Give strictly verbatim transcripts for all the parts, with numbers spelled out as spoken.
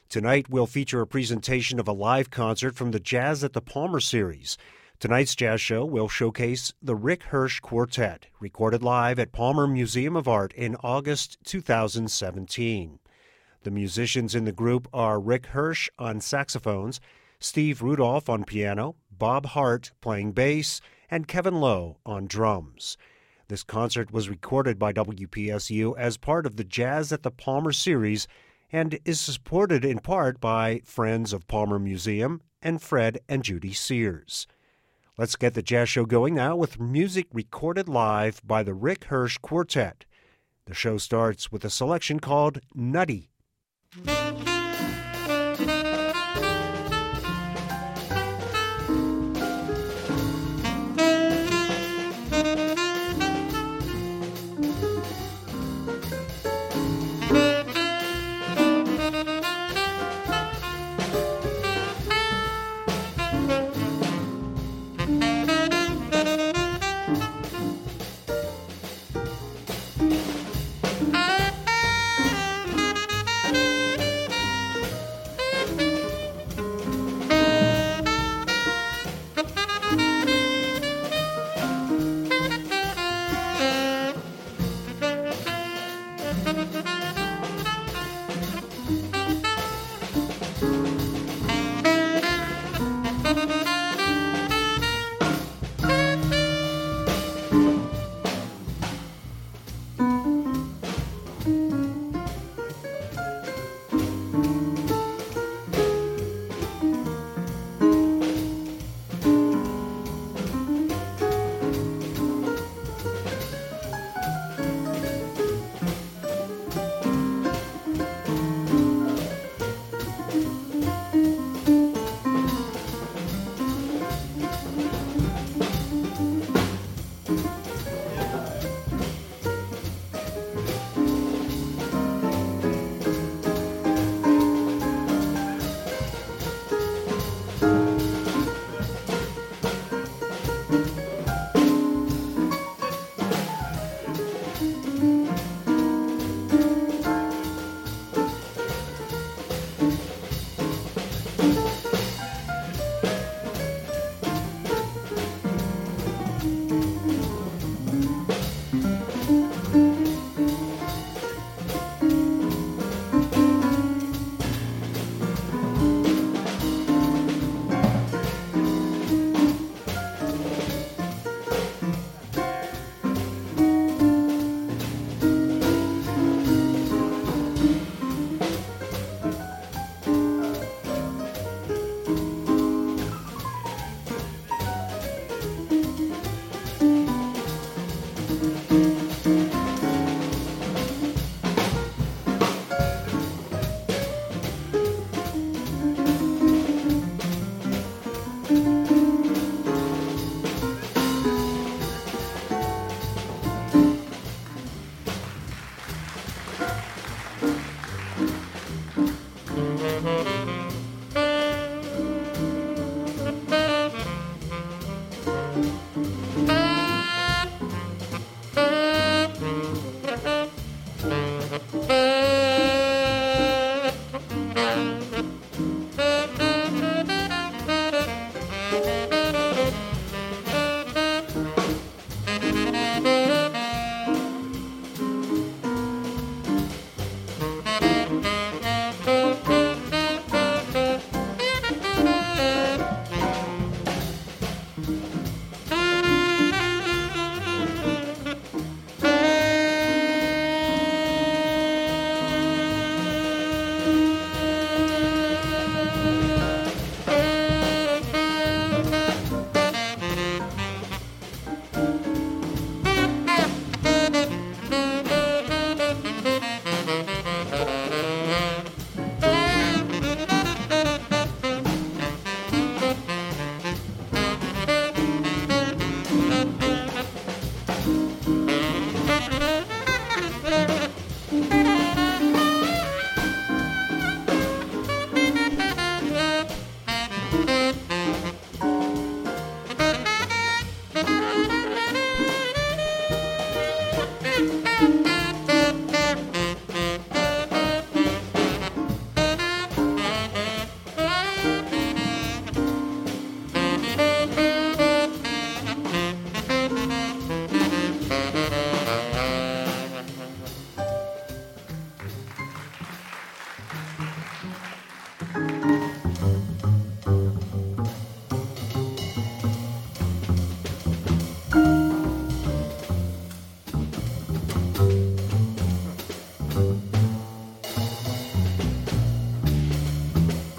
Tonight, we'll feature a presentation of a live concert from the Jazz at the Palmer series. Tonight's jazz show will showcase the Rick Hirsch Quartet, recorded live at Palmer Museum of Art in August two thousand seventeen. The musicians in the group are Rick Hirsch on saxophones, Steve Rudolph on piano, Bob Hart playing bass, and Kevin Lowe on drums. This concert was recorded by W P S U as part of the Jazz at the Palmer series and is supported in part by Friends of Palmer Museum and Fred and Judy Sears. Let's get the jazz show going now with music recorded live by the Rick Hirsch Quartet. The show starts with a selection called Nutty.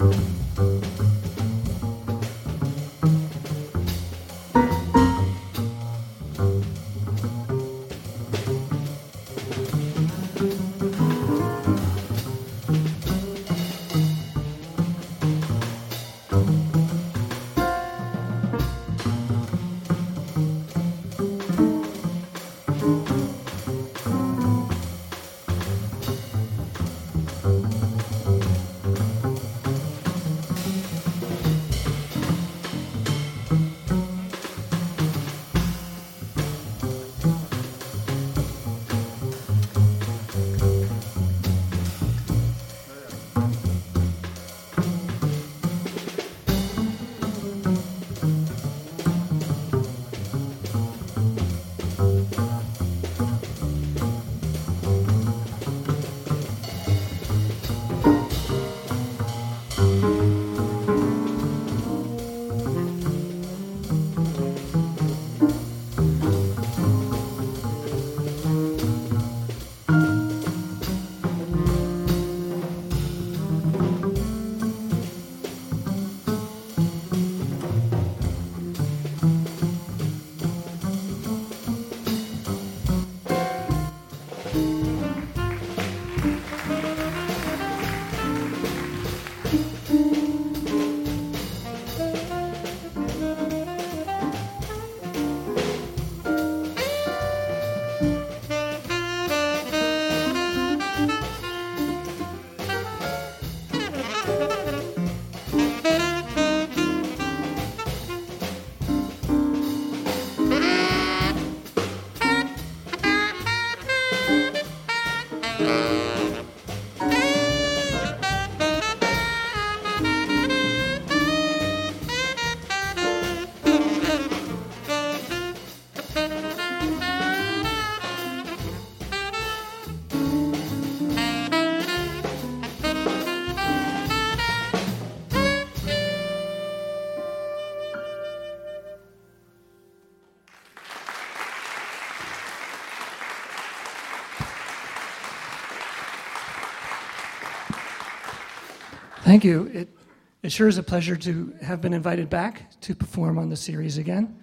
Thank you. It, it sure is a pleasure to have been invited back to perform on the series again.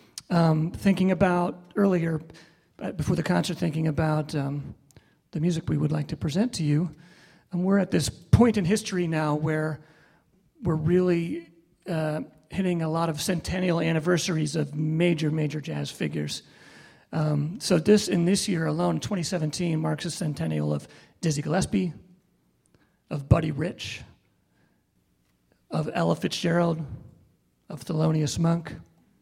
Um, thinking about earlier, uh, before the concert, thinking about um, the music we would like to present to you. And we're at this point in history now where we're really uh, hitting a lot of centennial anniversaries of major, major jazz figures. Um, so this, in this year alone, twenty seventeen, marks a centennial of Dizzy Gillespie, of Buddy Rich, of Ella Fitzgerald, of Thelonious Monk.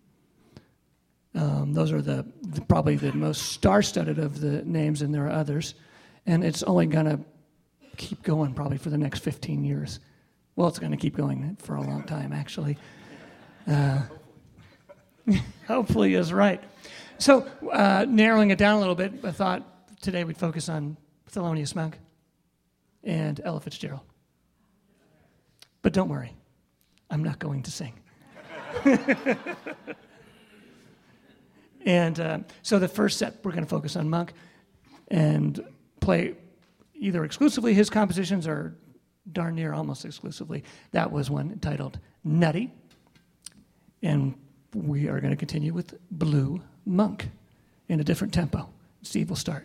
Um, those are the, the probably the most star-studded of the names, and there are others. And it's only going to keep going probably for the next fifteen years. Well, it's going to keep going for a long time, actually. Uh, hopefully is right. So uh, narrowing it down a little bit, I thought today we'd focus on Thelonious Monk and Ella Fitzgerald. But don't worry, I'm not going to sing. And uh, so the first set, we're going to focus on Monk and play either exclusively his compositions or darn near almost exclusively. That was one entitled Nutty. And we are going to continue with Blue Monk in a different tempo. Steve will start.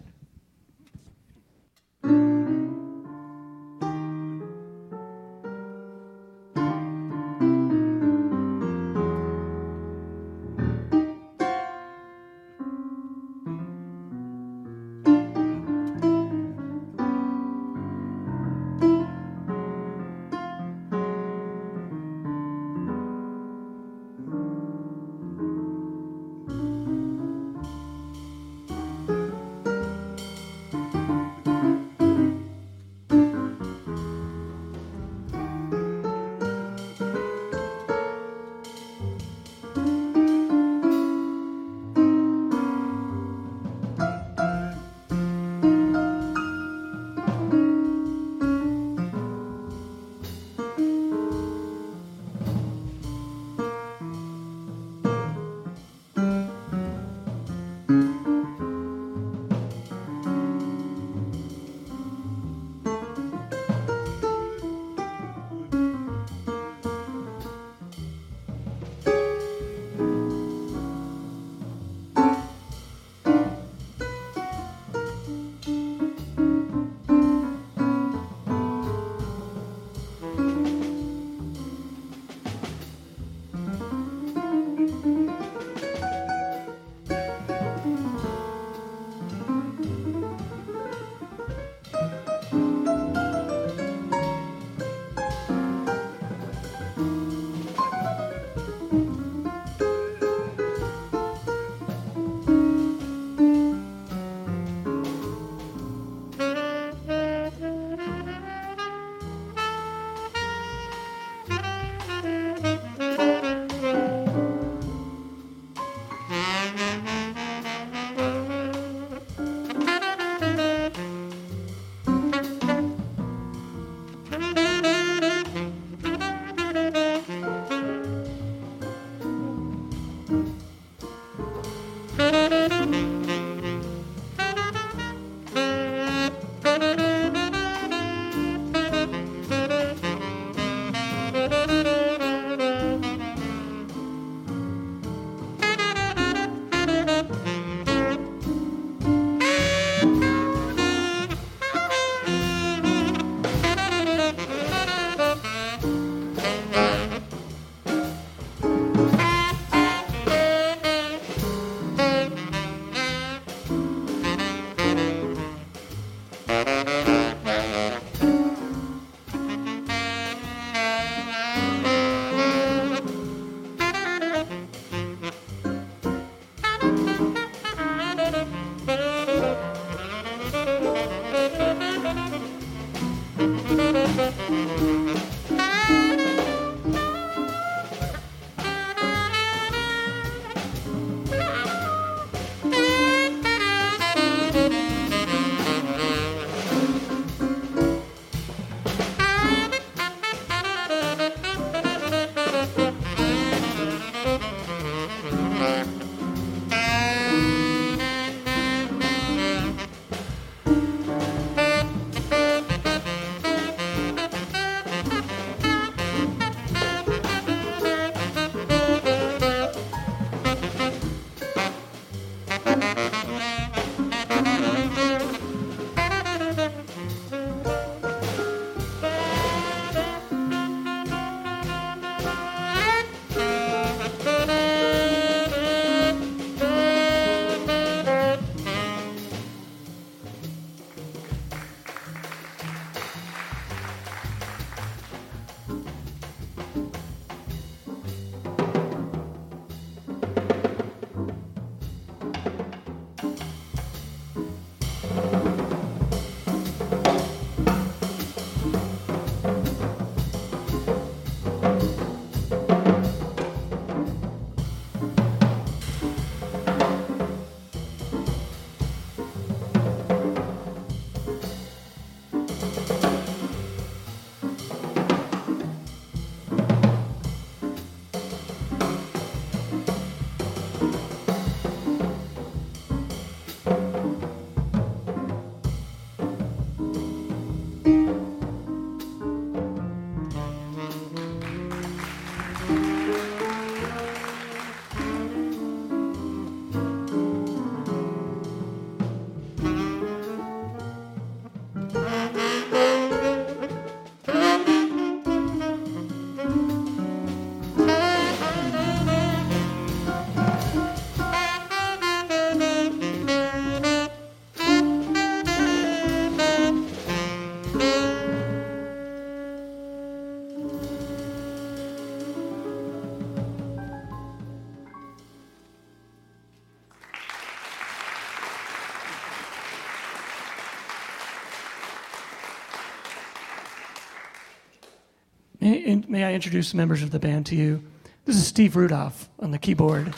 And, and may I introduce members of the band to you? This is Steve Rudolph on the keyboard.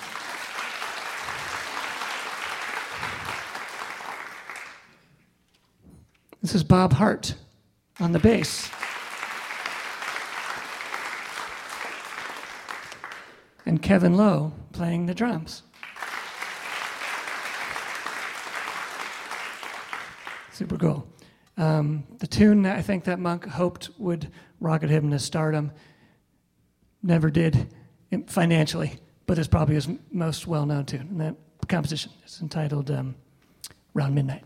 This is Bob Hart on the bass. And Kevin Lowe playing the drums. Super cool. Um, the tune that I think that Monk hoped would rocket him to stardom never did financially, but is probably his most well-known tune. And that composition is entitled um, Round Midnight.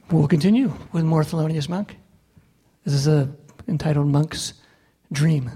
We'll continue with more Thelonious Monk. This is a, entitled Monk's Dream.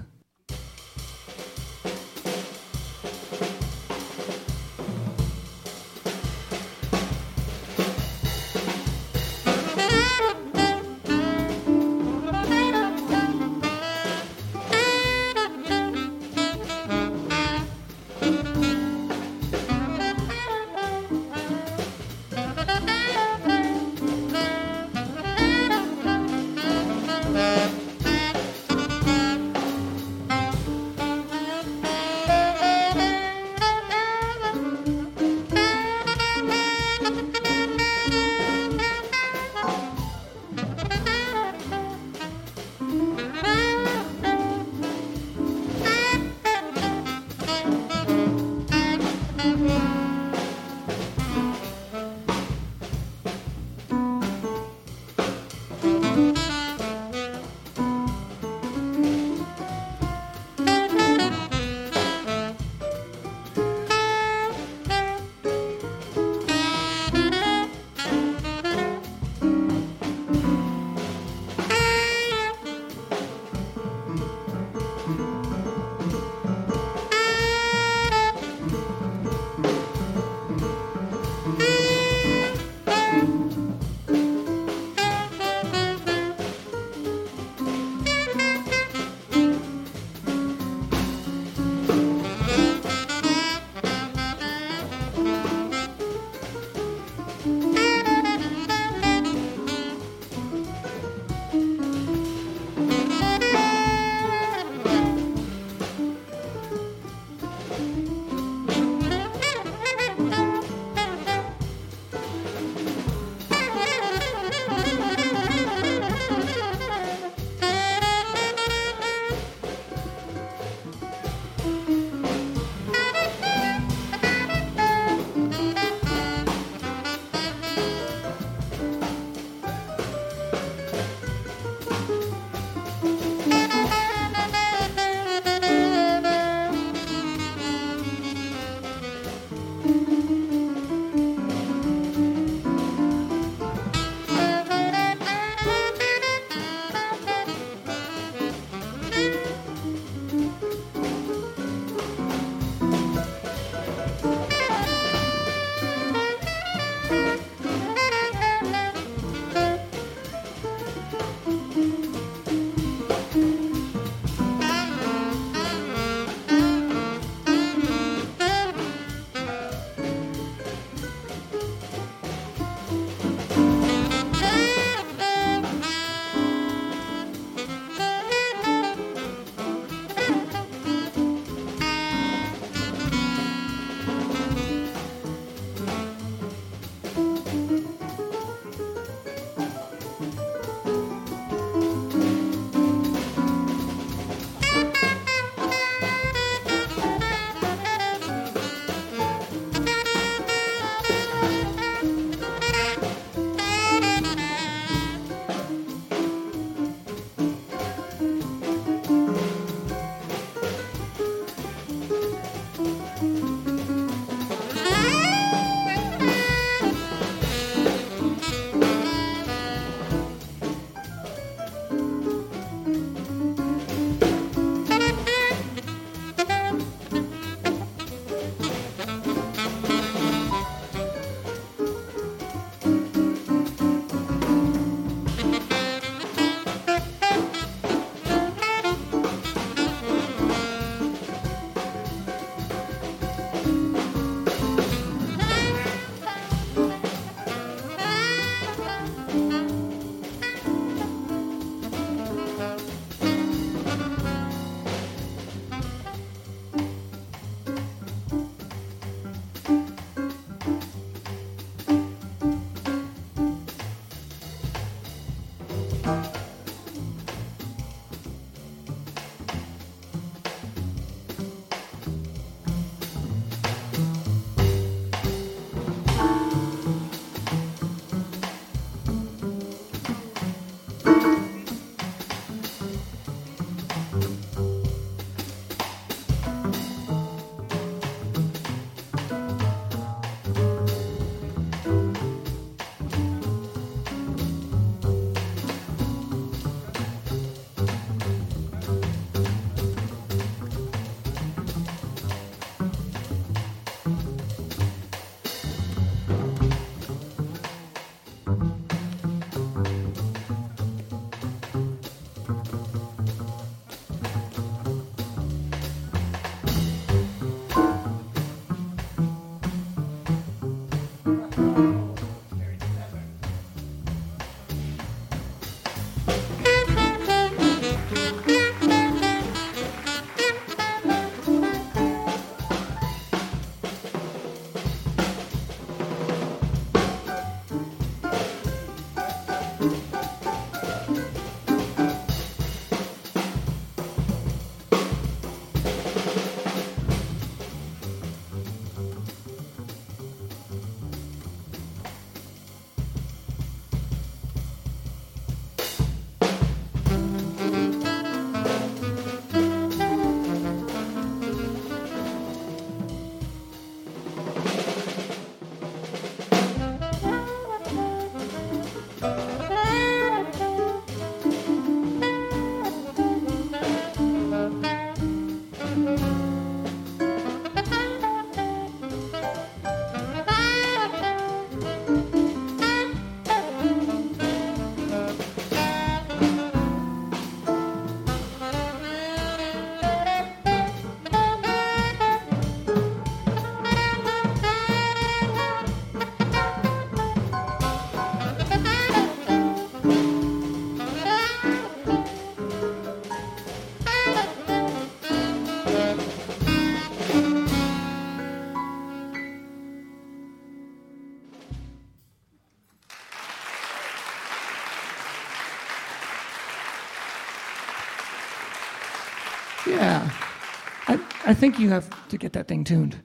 Yeah. I, I think you have to get that thing tuned.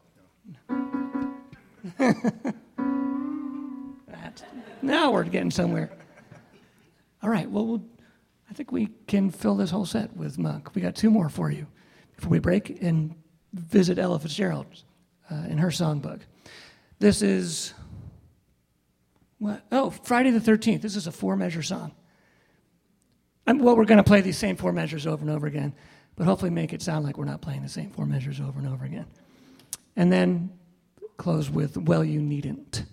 Now we're getting somewhere. All right, well, we'll, I think we can fill this whole set with Monk. We got two more for you before we break and visit Ella Fitzgerald uh, in her songbook. This is, what? Oh, Friday the thirteenth. This is a four-measure song. I'm, well, we're going to play these same four measures over and over again, but hopefully make it sound like we're not playing the same four measures over and over again. And then close with Well You Needn't.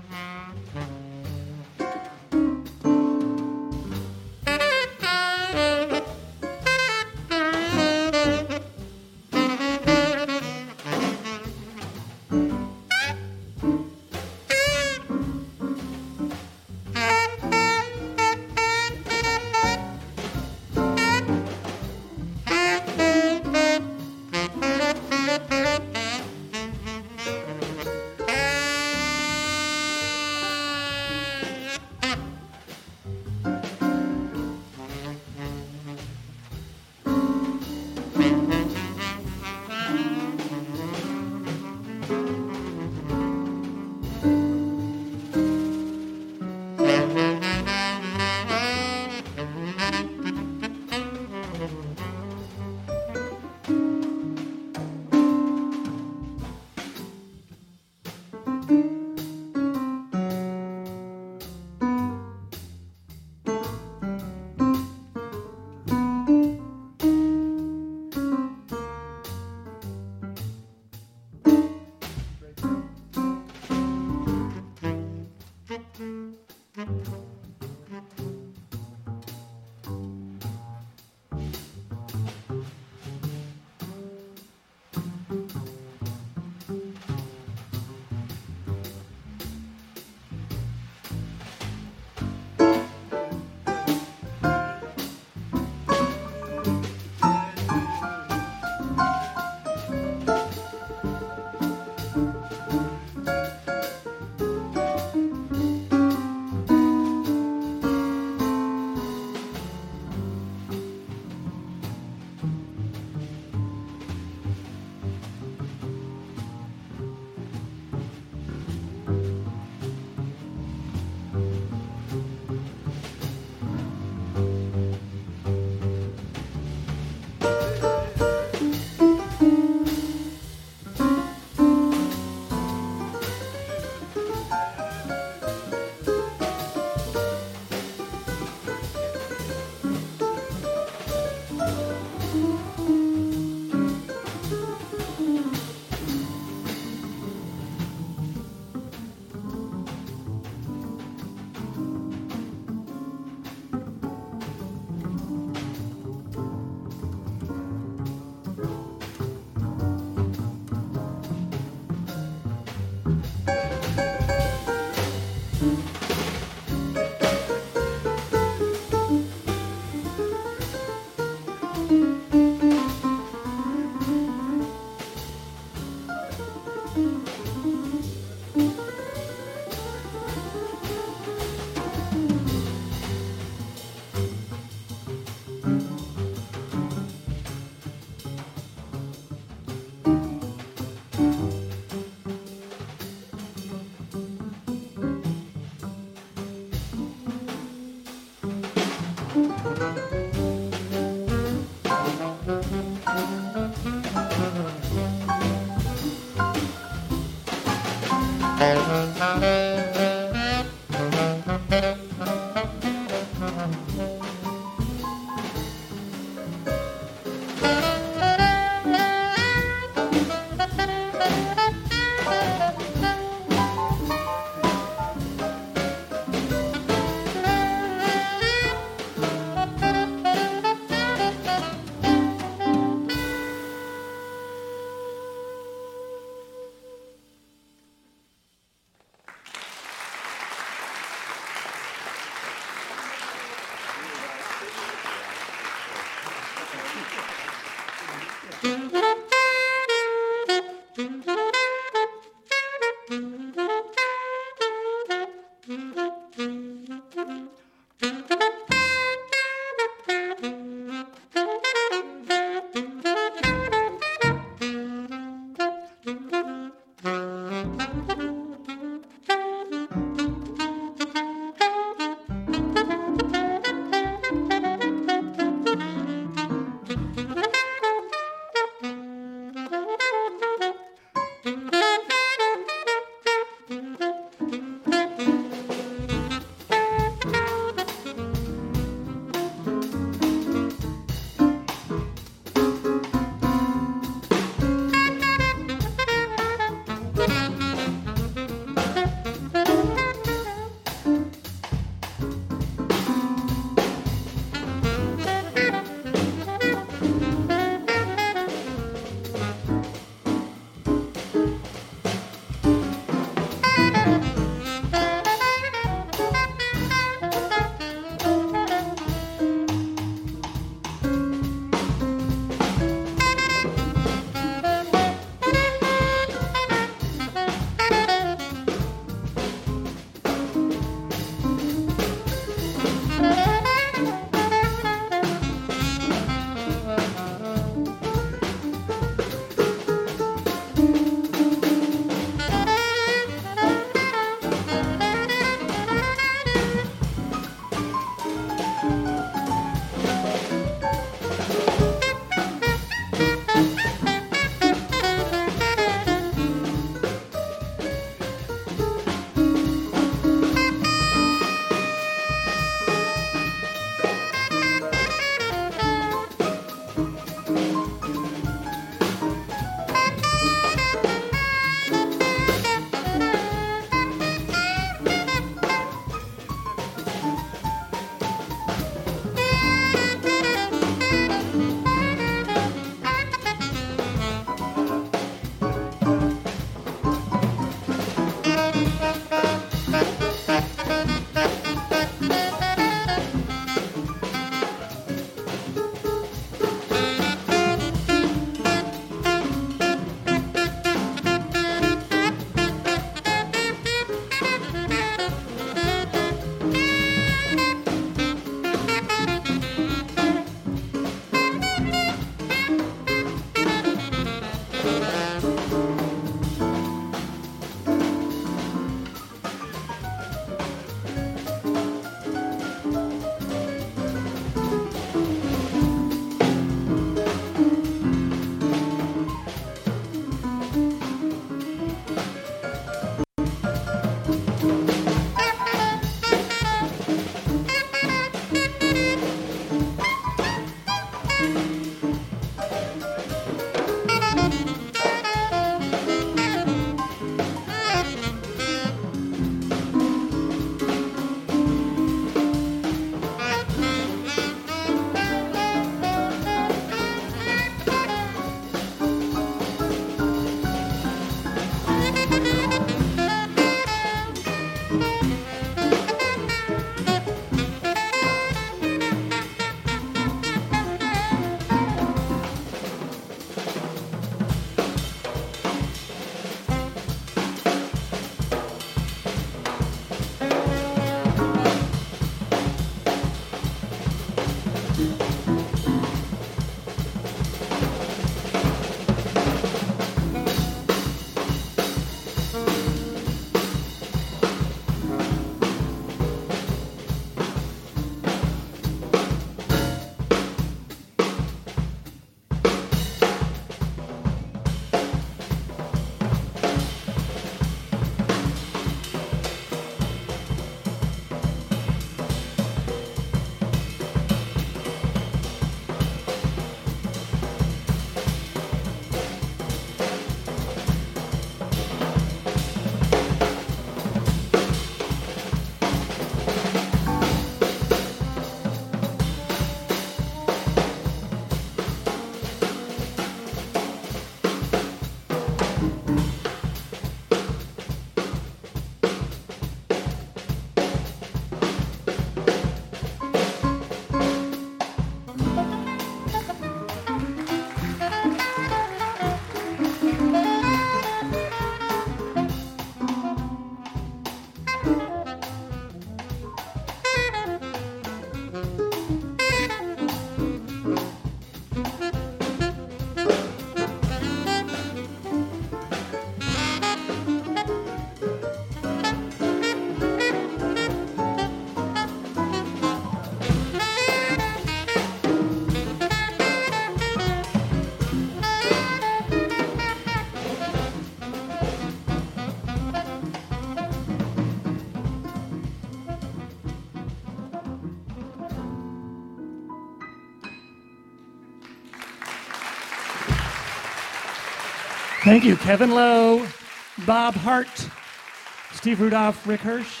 Thank you, Kevin Lowe, Bob Hart, Steve Rudolph, Rick Hirsch.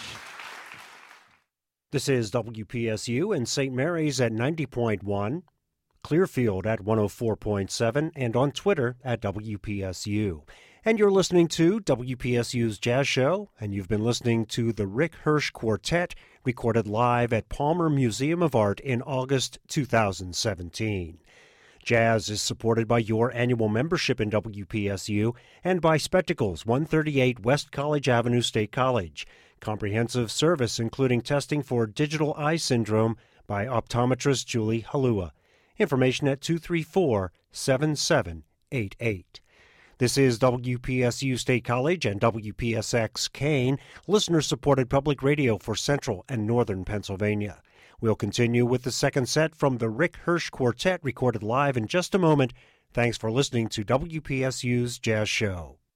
This is W P S U in Saint Mary's at ninety point one, Clearfield at one oh four point seven, and on Twitter at W P S U. And you're listening to W P S U's Jazz Show, and you've been listening to the Rick Hirsch Quartet, recorded live at Palmer Museum of Art in August two thousand seventeen. Jazz is supported by your annual membership in W P S U and by Spectacles, one thirty-eight West College Avenue, State College. Comprehensive service including testing for digital eye syndrome by optometrist Julie Halua. Information at two three four, seven seven eight eight. This is W P S U State College and W P S X Kane, listener-supported public radio for Central and Northern Pennsylvania. We'll continue with the second set from the Rick Hirsch Quartet, recorded live in just a moment. Thanks for listening to W P S U's Jazz Show.